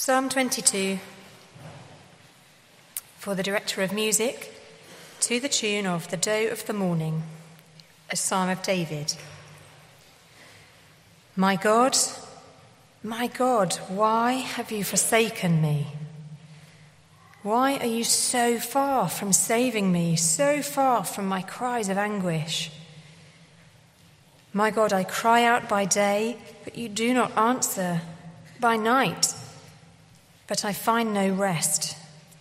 Psalm 22, for the director of music, to the tune of The Doe of the Morning, a psalm of David. My God, why have you forsaken me? Why are you so far from saving me, so far from my cries of anguish? My God, I cry out by day, but you do not answer, by night, but I find no rest.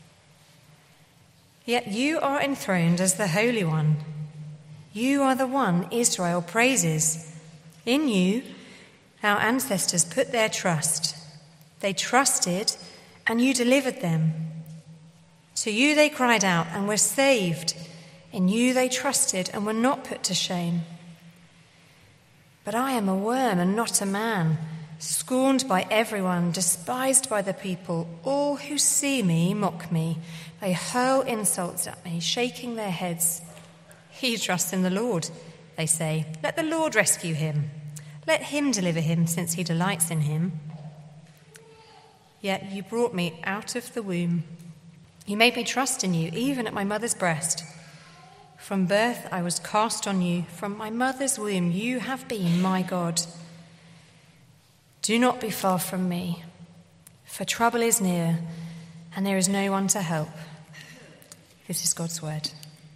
Yet you are enthroned as the Holy One. You are the one Israel praises. In you, our ancestors put their trust. They trusted, and you delivered them. To you they cried out and were saved. In you they trusted and were not put to shame. But I am a worm and not a man, scorned by everyone, despised by the people. All who see me mock me. They hurl insults at me, shaking their heads. He trusts in the Lord, they say. Let the Lord rescue him. Let him deliver him, since he delights in him. Yet you brought me out of the womb. You made me trust in you, even at my mother's breast. From birth I was cast on you. From my mother's womb you have been my God. Do not be far from me, for trouble is near, and there is no one to help. This is God's word.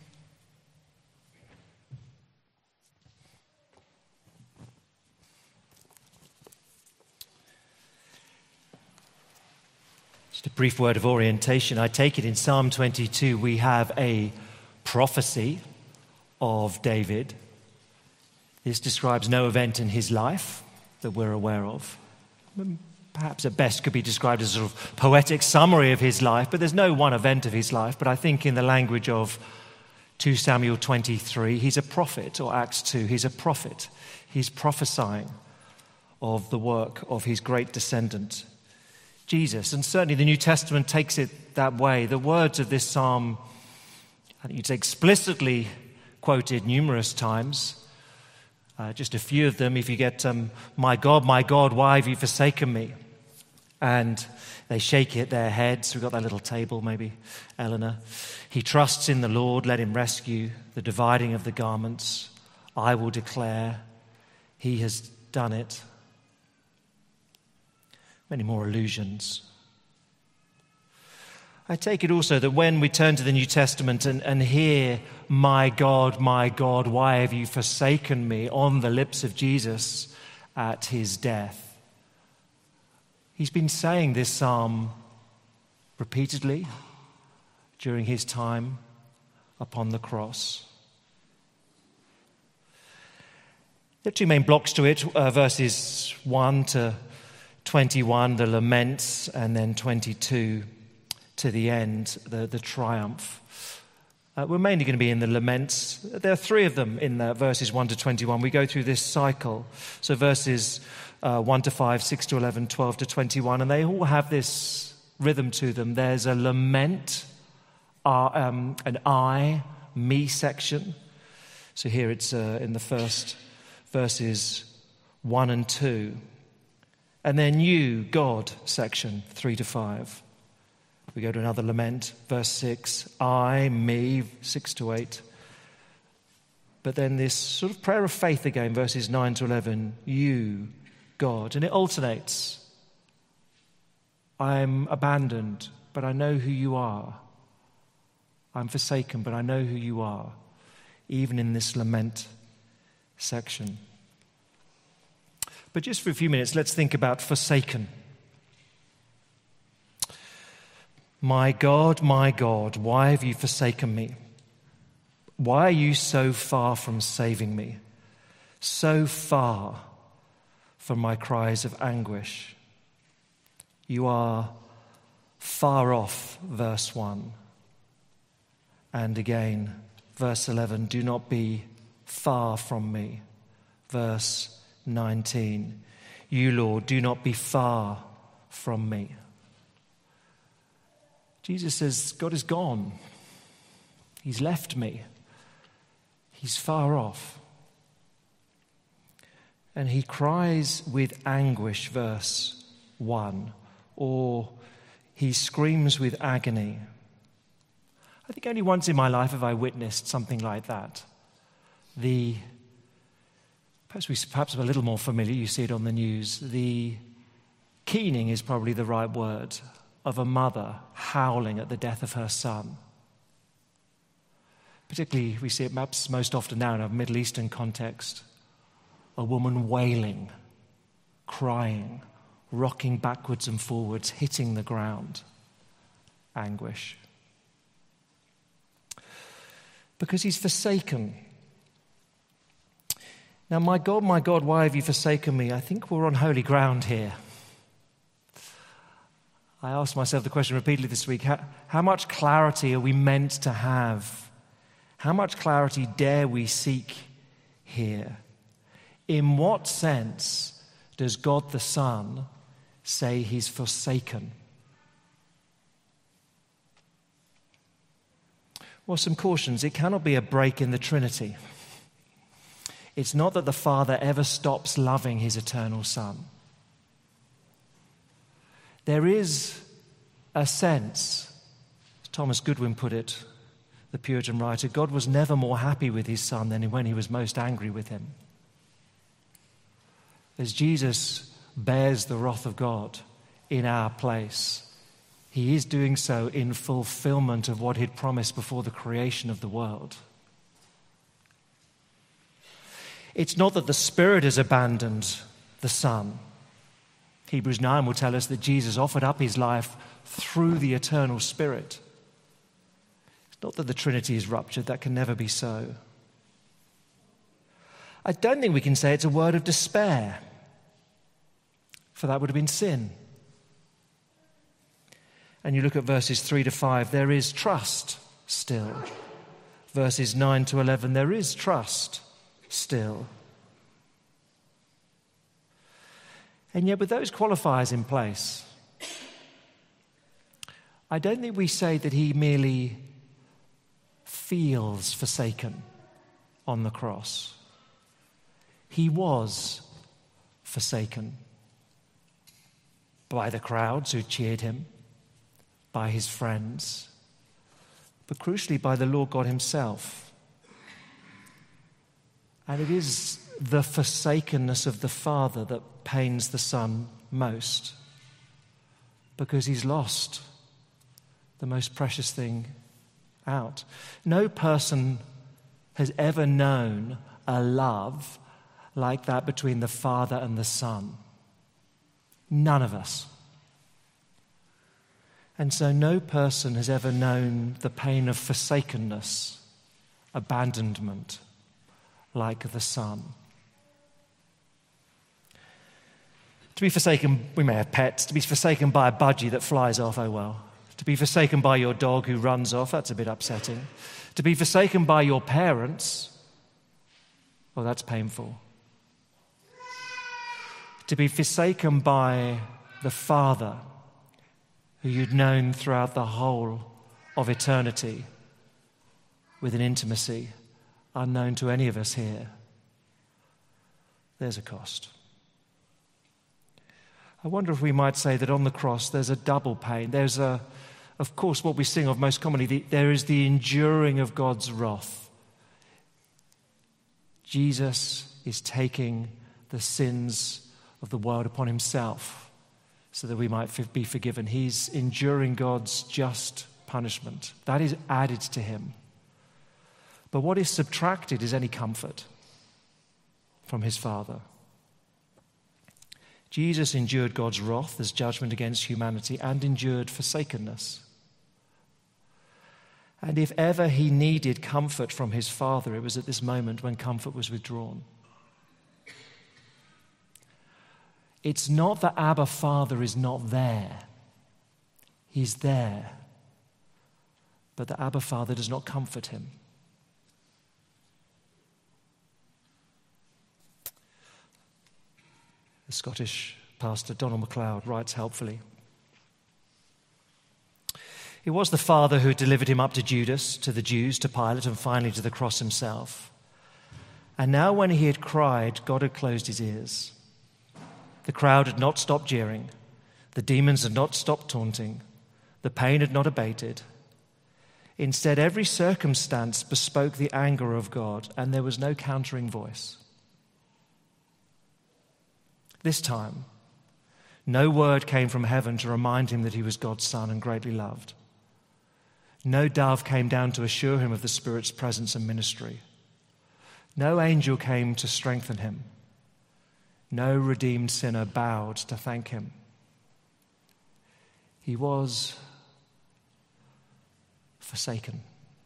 Just a brief word of orientation. I take it in Psalm 22 we have a prophecy of David. This describes no event in his life that we're aware of. Perhaps at best could be described as a sort of poetic summary of his life, but there's no one event of his life. But I think in the language of 2 Samuel 23, he's a prophet, or Acts 2, he's a prophet. He's prophesying of the work of his great descendant, Jesus. And certainly the New Testament takes it that way. The words of this psalm, I think it's explicitly quoted numerous times. Just a few of them, if you get, my God, why have you forsaken me? And they shake their heads. We've got that little table, maybe, Eleanor. He trusts in the Lord, let him rescue. The dividing of the garments, I will declare, he has done it. Many more allusions. I take it also that when we turn to the New Testament and hear, my God, why have you forsaken me, on the lips of Jesus at his death, he's been saying this psalm repeatedly during his time upon the cross. There are two main blocks to it, verses 1 to 21, the laments, and then 22 to the end, the triumph. We're mainly going to be in the laments. There are three of them in verses 1 to 21. We go through this cycle. So verses 1 to 5, 6 to 11, 12 to 21, and they all have this rhythm to them. There's a lament, an I, me section. So here it's in the first verses 1 and 2. And then you, God, section 3 to 5. We go to another lament, verse 6, I, me, 6 to 8. But then this sort of prayer of faith again, verses 9 to 11, you, God. And it alternates. I'm abandoned, but I know who you are. I'm forsaken, but I know who you are, even in this lament section. But just for a few minutes, let's think about forsaken. My God, why have you forsaken me? Why are you so far from saving me? So far from my cries of anguish? You are far off, verse 1. And again, verse 11, do not be far from me. Verse 19, you, Lord, do not be far from me. Jesus says, God is gone. He's left me. He's far off. And he cries with anguish, verse 1, or he screams with agony. I think only once in my life have I witnessed something like that. Perhaps a little more familiar, you see it on the news, the keening is probably the right word, of a mother howling at the death of her son. Particularly, we see it perhaps most often now in a Middle Eastern context, a woman wailing, crying, rocking backwards and forwards, hitting the ground. Anguish. Because he's forsaken. Now, my God, why have you forsaken me? I think we're on holy ground here. I asked myself the question repeatedly this week, how much clarity are we meant to have? How much clarity dare we seek here? In what sense does God the Son say he's forsaken? Well, some cautions. It cannot be a break in the Trinity. It's not that the Father ever stops loving his eternal Son. There is a sense, as Thomas Goodwin put it, the Puritan writer, God was never more happy with his Son than when he was most angry with him. As Jesus bears the wrath of God in our place, he is doing so in fulfillment of what he'd promised before the creation of the world. It's not that the Spirit has abandoned the Son. Hebrews 9 will tell us that Jesus offered up his life through the eternal Spirit. It's not that the Trinity is ruptured. That can never be so. I don't think we can say it's a word of despair, for that would have been sin. And you look at verses 3 to 5, there is trust still. Verses 9 to 11, there is trust still. And yet with those qualifiers in place, I don't think we say that he merely feels forsaken on the cross. He was forsaken by the crowds who cheered him, by his friends, but crucially by the Lord God himself. And it is the forsakenness of the Father that pains the Son most, because he's lost the most precious thing out. No person has ever known a love like that between the Father and the Son. None of us. And so no person has ever known the pain of forsakenness, abandonment, like the Son. To be forsaken, we may have pets, to be forsaken by a budgie that flies off, oh well. To be forsaken by your dog who runs off, that's a bit upsetting. To be forsaken by your parents, well, that's painful. To be forsaken by the Father who you'd known throughout the whole of eternity with an intimacy unknown to any of us here, there's a cost. I wonder if we might say that on the cross there's a double pain. There's of course, what we sing of most commonly, there is the enduring of God's wrath. Jesus is taking the sins of the world upon himself so that we might be forgiven. He's enduring God's just punishment. That is added to him. But what is subtracted is any comfort from his Father. Jesus endured God's wrath as judgment against humanity and endured forsakenness. And if ever he needed comfort from his Father, it was at this moment when comfort was withdrawn. It's not that Abba Father is not there. He's there. But the Abba Father does not comfort him. The Scottish pastor Donald MacLeod writes helpfully, it was the Father who delivered him up to Judas, to the Jews, to Pilate, and finally to the cross himself. And now when he had cried, God had closed his ears. The crowd had not stopped jeering. The demons had not stopped taunting. The pain had not abated. Instead, every circumstance bespoke the anger of God, and there was no countering voice. This time, no word came from heaven to remind him that he was God's son and greatly loved. No dove came down to assure him of the Spirit's presence and ministry. No angel came to strengthen him. No redeemed sinner bowed to thank him. He was forsaken.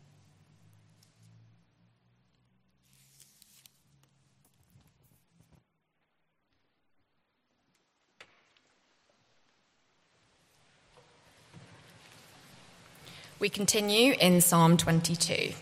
We continue in Psalm 22.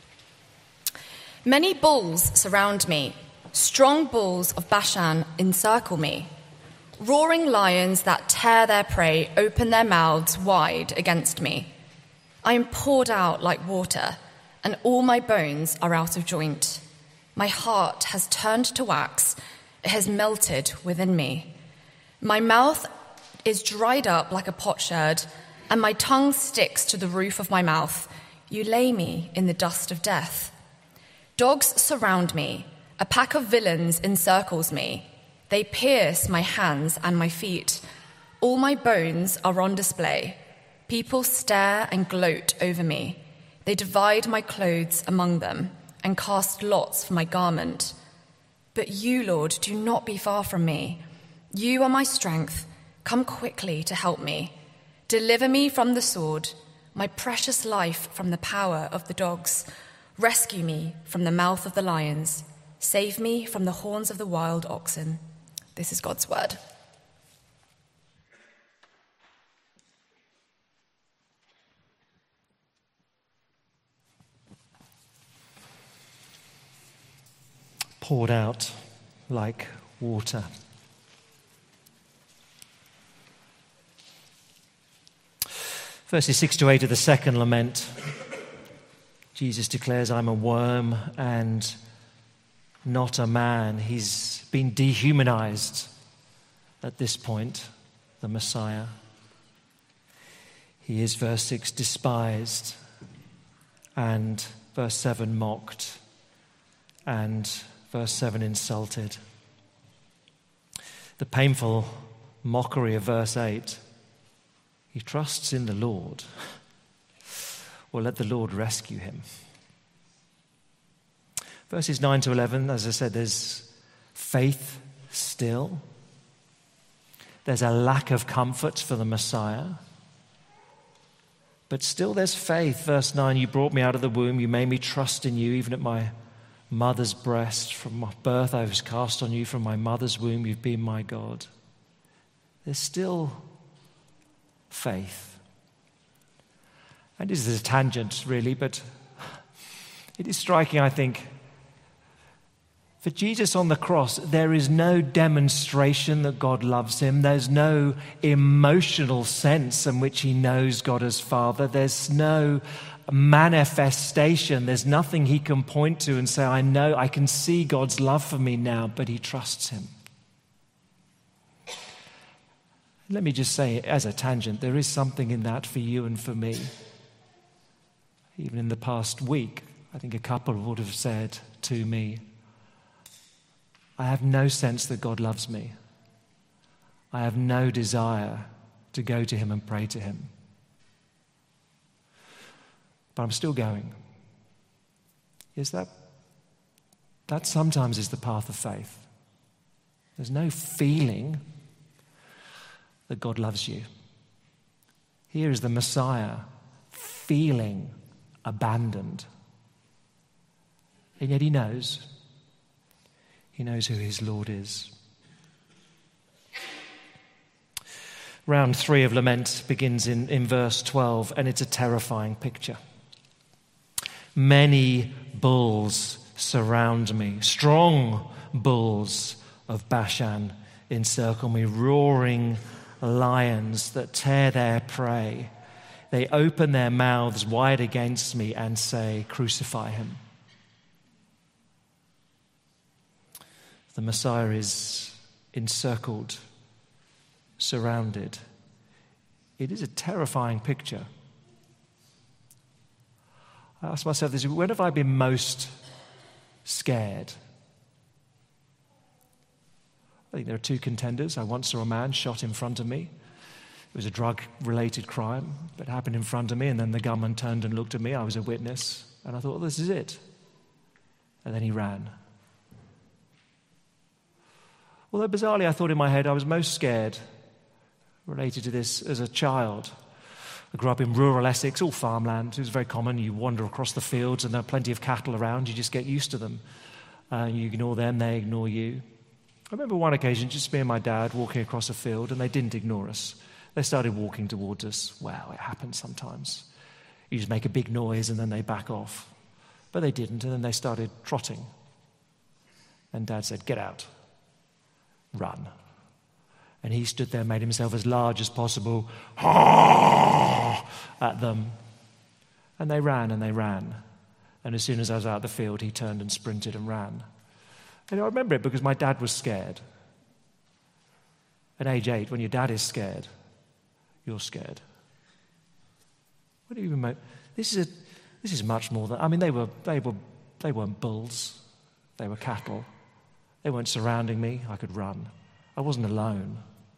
Many bulls surround me. Strong bulls of Bashan encircle me. Roaring lions that tear their prey open their mouths wide against me. I am poured out like water, and all my bones are out of joint. My heart has turned to wax. It has melted within me. My mouth is dried up like a potsherd, and my tongue sticks to the roof of my mouth. You lay me in the dust of death. Dogs surround me. A pack of villains encircles me. They pierce my hands and my feet. All my bones are on display. People stare and gloat over me. They divide my clothes among them and cast lots for my garment. But you, Lord, do not be far from me. You are my strength. Come quickly to help me. Deliver me from the sword, my precious life from the power of the dogs. Rescue me from the mouth of the lions. Save me from the horns of the wild oxen. This is God's word. Poured out like water. Verses 6 to 8 of the second lament, Jesus declares, I'm a worm and not a man. He's been dehumanized at this point, the Messiah. He is, verse 6, despised, and verse 7, mocked, and verse 7, insulted. The painful mockery of verse 8, he trusts in the Lord. Well, let the Lord rescue him. Verses 9 to 11, as I said, there's faith still. There's a lack of comfort for the Messiah. But still there's faith. Verse 9, you brought me out of the womb. You made me trust in you, even at my mother's breast. From my birth I was cast on you. From my mother's womb you've been my God. There's still faith. And this is a tangent, really, but it is striking, I think. For Jesus on the cross, there is no demonstration that God loves him. There's no emotional sense in which he knows God as Father. There's no manifestation. There's nothing he can point to and say, I know, I can see God's love for me now, but he trusts him. Let me just say, as a tangent, there is something in that for you and for me. Even in the past week, I think a couple would have said to me, I have no sense that God loves me. I have no desire to go to him and pray to him. But I'm still going. Yes, that sometimes is the path of faith. There's no feeling that God loves you. Here is the Messiah feeling abandoned. And yet he knows. He knows who his Lord is. Round 3 of lament begins in verse 12, and it's a terrifying picture. Many bulls surround me. Strong bulls of Bashan encircle me, roaring lions that tear their prey. They open their mouths wide against me and say, crucify him. The Messiah is encircled, surrounded, It is a terrifying picture. I ask myself this, when have I been most scared? I think there are two contenders. I once saw a man shot in front of me. It was a drug-related crime that happened in front of me, and then the gunman turned and looked at me. I was a witness, and I thought, well, this is it. And then he ran. Although bizarrely, I thought in my head I was most scared related to this as a child. I grew up in rural Essex, all farmland. It was very common. You wander across the fields and there are plenty of cattle around. You just get used to them. You ignore them, they ignore you. I remember one occasion, just me and my dad walking across a field, and they didn't ignore us. They started walking towards us. Wow, it happens sometimes. You just make a big noise and then they back off. But they didn't, and then they started trotting. And Dad said, "Get out. Run." And he stood there, made himself as large as possible, at them. And they ran and they ran. And as soon as I was out of the field, he turned and sprinted and ran. And I remember it because my dad was scared. At age 8, when your dad is scared, you're scared. What do you mean? This is much more than. I mean, they weren't bulls. They were cattle. They weren't surrounding me. I could run. I wasn't alone.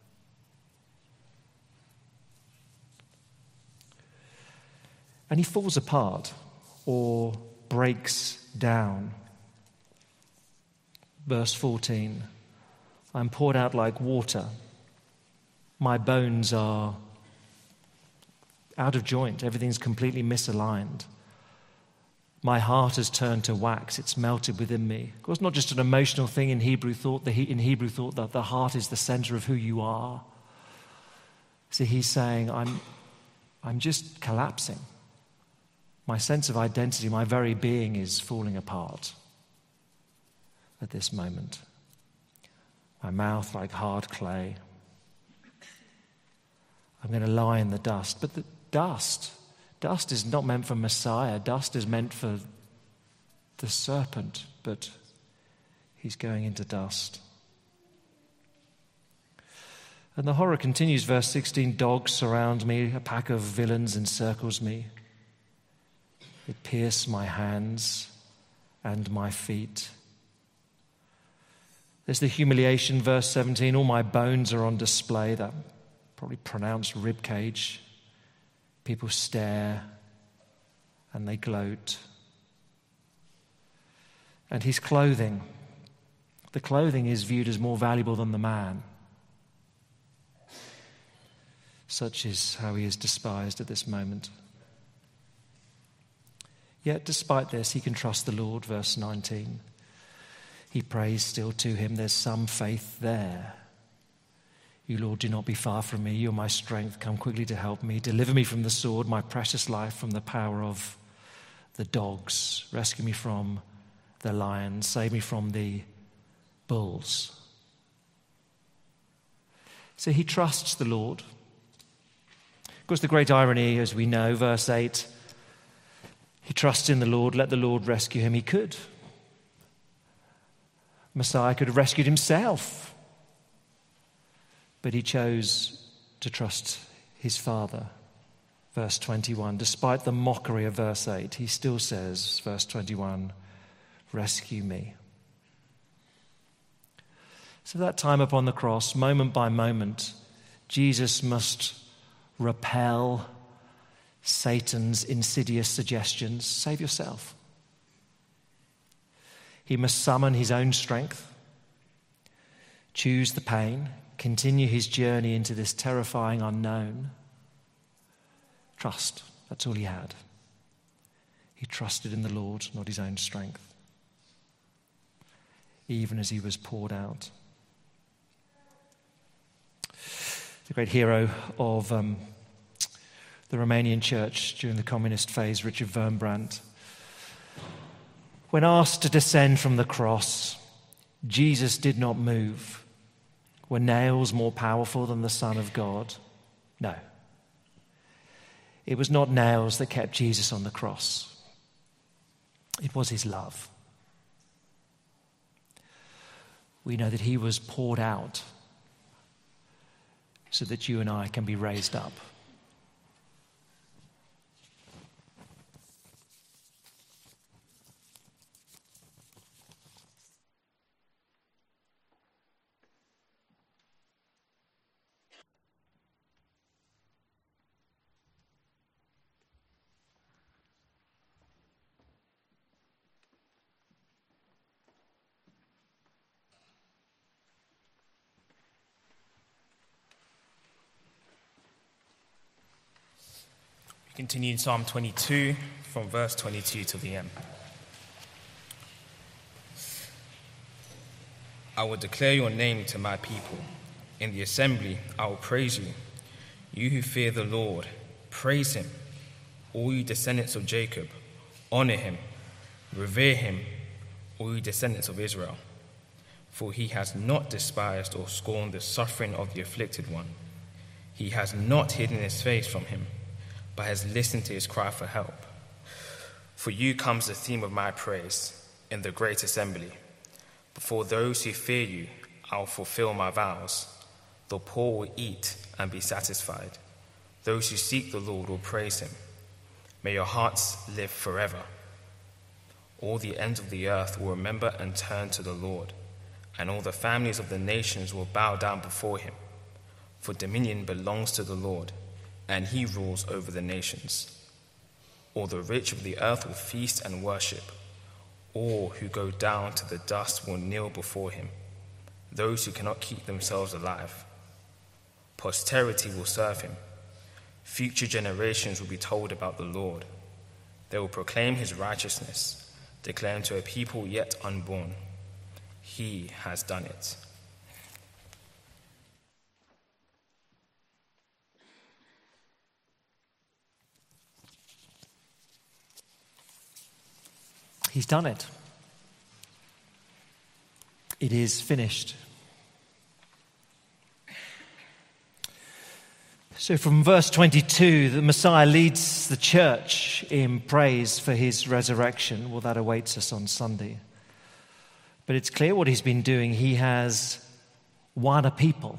And he falls apart or breaks down. Verse 14, I'm poured out like water. My bones are out of joint. Everything's completely misaligned. My heart has turned to wax. It's melted within me. Of course, not just an emotional thing in Hebrew thought. In Hebrew thought that the heart is the center of who you are. See, he's saying, I'm just collapsing. My sense of identity, my very being is falling apart at this moment. My mouth like hard clay. I'm going to lie in the dust. But the dust is not meant for Messiah. Dust is meant for the serpent, but he's going into dust. And the horror continues, verse 16, dogs surround me, a pack of villains encircles me. It pierced my hands and my feet. There's the humiliation, verse 17, all my bones are on display, that probably pronounced rib cage. People stare and they gloat. And his clothing, the clothing is viewed as more valuable than the man. Such is how he is despised at this moment. Yet despite this, he can trust the Lord, verse 19. He prays still to him. There's some faith there. You, Lord, do not be far from me. You're my strength. Come quickly to help me. Deliver me from the sword, my precious life from the power of the dogs. Rescue me from the lions. Save me from the bulls. So he trusts the Lord. Of course, the great irony, as we know, verse 8, he trusts in the Lord. Let the Lord rescue him. He could. Messiah could have rescued himself. But he chose to trust his Father. Verse 21, despite the mockery of verse 8, he still says, verse 21, rescue me. So that time upon the cross, moment by moment, Jesus must repel Satan's insidious suggestions. Save yourself. He must summon his own strength, choose the pain, continue his journey into this terrifying unknown. Trust, that's all he had. He trusted in the Lord, not his own strength, even as he was poured out. The great hero of the Romanian church during the communist phase, Richard Wurmbrand, when asked to descend from the cross, Jesus did not move. Were nails more powerful than the Son of God? No. It was not nails that kept Jesus on the cross. It was his love. We know that he was poured out so that you and I can be raised up Continue in Psalm 22 from verse 22 to the end. I will declare your name to my people. In the assembly I will praise you. You who fear the Lord, praise him. All you descendants of Jacob, honor him. Revere him, all you descendants of Israel. For he has not despised or scorned the suffering of the afflicted one. He has not hidden his face from him, but has listened to his cry for help. For you comes the theme of my praise in the great assembly. Before those who fear you, I will fulfill my vows. The poor will eat and be satisfied. Those who seek the Lord will praise him. May your hearts live forever. All the ends of the earth will remember and turn to the Lord, and all the families of the nations will bow down before him. For dominion belongs to the Lord, and he rules over the nations. All the rich of the earth will feast and worship. All who go down to the dust will kneel before him, those who cannot keep themselves alive. Posterity will serve him. Future generations will be told about the Lord. They will proclaim his righteousness, declaring to a people yet unborn, he has done it. He's done it. It is finished. So from verse 22, the Messiah leads the church in praise for his resurrection. Well, that awaits us on Sunday. But it's clear what he's been doing. He has won a people.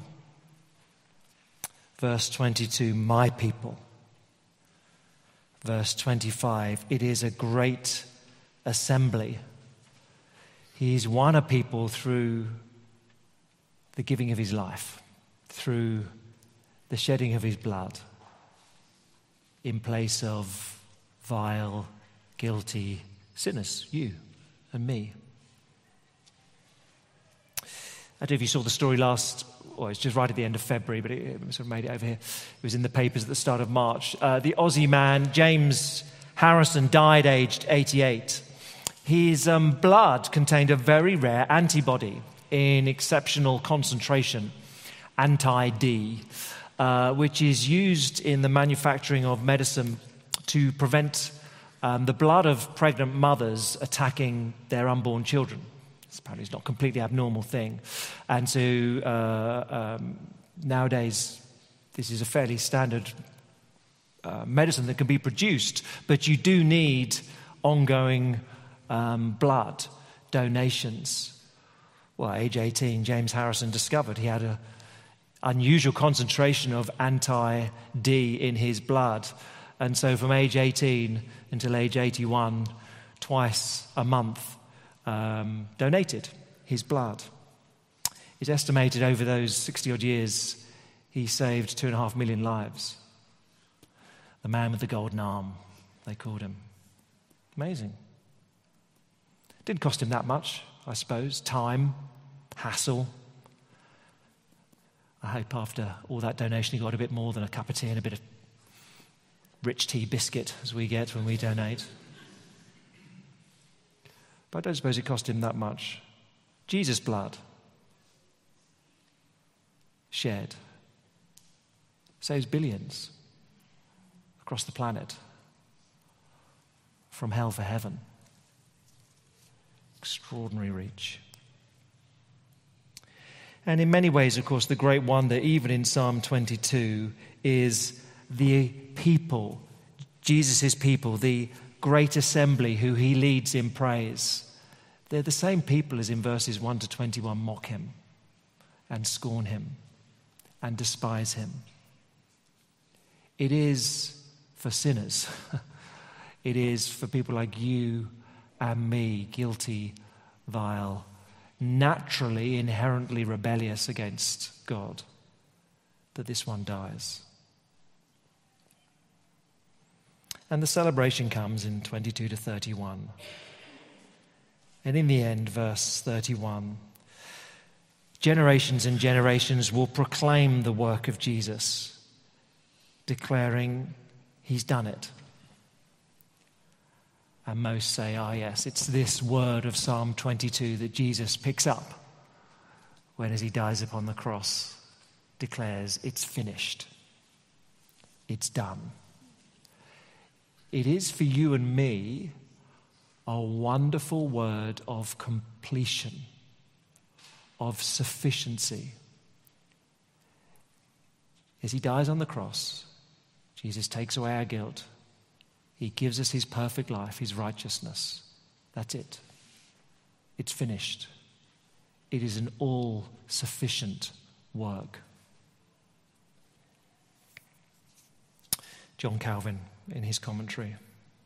Verse 22, my people. Verse 25, it is a great assembly. He's won a people through the giving of his life, through the shedding of his blood in place of vile, guilty sinners, you and me. I don't know if you saw the story it's just right at the end of February, but it sort of made it over here. It was in the papers at the start of March. The Aussie man, James Harrison, died aged 88. His blood contained a very rare antibody in exceptional concentration, anti-D, which is used in the manufacturing of medicine to prevent the blood of pregnant mothers attacking their unborn children. Apparently it's not a completely abnormal thing. And so nowadays this is a fairly standard medicine that can be produced, but you do need ongoing blood donations. Well, at age 18, James Harrison discovered he had an unusual concentration of anti-D in his blood. And so from age 18 until age 81, twice a month, donated his blood. It's estimated over those 60-odd years, he saved 2.5 million lives. The man with the golden arm, they called him. Amazing. Didn't cost him that much, I suppose. Time, hassle. I hope after all that donation he got a bit more than a cup of tea and a bit of rich tea biscuit as we get when we donate. But I don't suppose it cost him that much. Jesus' blood shed saves billions across the planet from hell for heaven. Extraordinary reach. And in many ways, of course, the great wonder, even in Psalm 22, is the people, Jesus' people, the great assembly who he leads in praise. They're the same people as in verses 1 to 21 mock him and scorn him and despise him. It is for sinners. It is for people like you and me, guilty, vile, naturally, inherently rebellious against God, that this one dies. And the celebration comes in 22 to 31. And in the end, verse 31, generations and generations will proclaim the work of Jesus, declaring, He's done it. And most say, yes, it's this word of Psalm 22 that Jesus picks up when, as he dies upon the cross, declares, it's finished. It's done. It is for you and me a wonderful word of completion, of sufficiency. As he dies on the cross, Jesus takes away our guilt. He gives us his perfect life, his righteousness. That's it. It's finished. It is an all-sufficient work. John Calvin, in his commentary.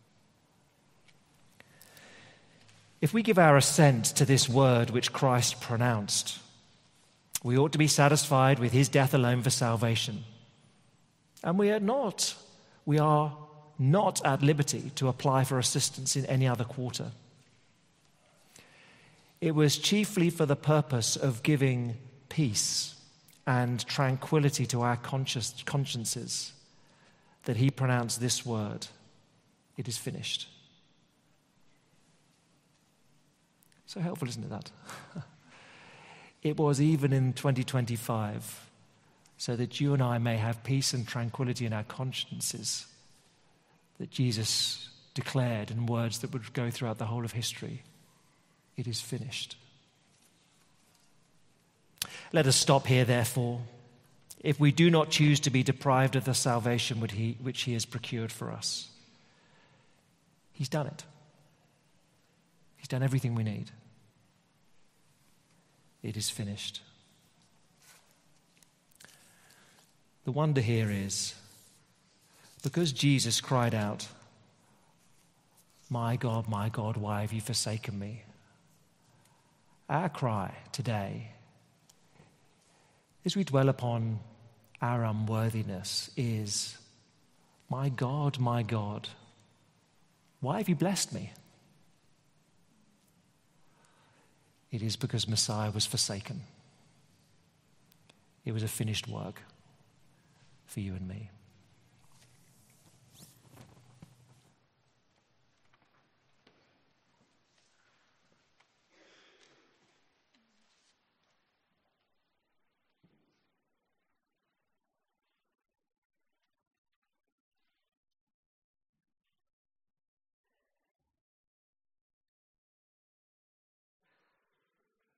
If we give our assent to this word which Christ pronounced, we ought to be satisfied with his death alone for salvation. And we are not at liberty to apply for assistance in any other quarter. It was chiefly for the purpose of giving peace and tranquility to our consciences that he pronounced this word, it is finished. So helpful, isn't it, that? It was even in 2025, so that you and I may have peace and tranquility in our consciences, that Jesus declared in words that would go throughout the whole of history, it is finished. Let us stop here, therefore, if we do not choose to be deprived of the salvation which he has procured for us. He's done it. He's done everything we need. It is finished. The wonder here is, because Jesus cried out, my God, why have you forsaken me?" Our cry today, as we dwell upon our unworthiness, is, my God, why have you blessed me?" It is because Messiah was forsaken. It was a finished work for you and me.